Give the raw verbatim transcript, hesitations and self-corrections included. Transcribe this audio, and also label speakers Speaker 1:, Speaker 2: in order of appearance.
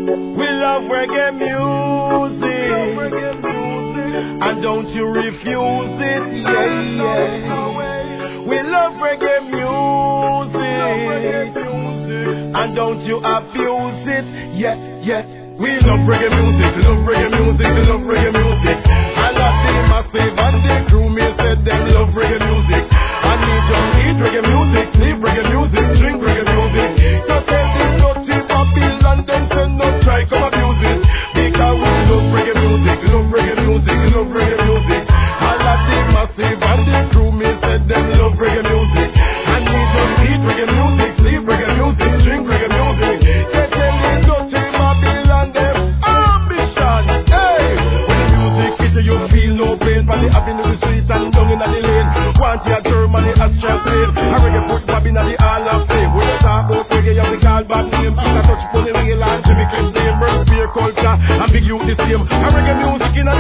Speaker 1: We love reggae music, and don't you refuse it, yeah, yeah. We love reggae music, and don't you abuse it, yeah, yeah. We love reggae music, we love reggae music, we love reggae music. And I see Massive and the crew, me said them love reggae music. And me just eat reggae music, sleep reggae music, drink reggae music. So tell this dirty Babylon, them say no try come abuse it. Because we love reggae music, we love reggae music, we love reggae music. And I see Massive and the crew, me said them love reggae music. And me just eat reggae music, sleep reggae music, drink reggae music. So tell this dirty Babylon, them ambition, hey. When the music hit you, you feel no pain. From the avenue, the street and down in the lane. Want your Germany, Australia, I reggae put Bob in the Hall of Fame. When you talk about reggae, you have to call bad name. I touch funny real and Jimmy Cliff name. Birth, beer, culture, and big youth the same. I reggae music in a